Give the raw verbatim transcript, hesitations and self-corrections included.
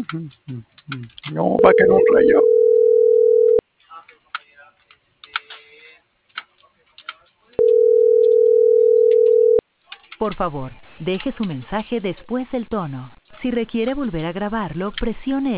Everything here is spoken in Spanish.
No, va a caer un rayo. Por favor, deje su mensaje después del tono. Si requiere volver a grabarlo, presione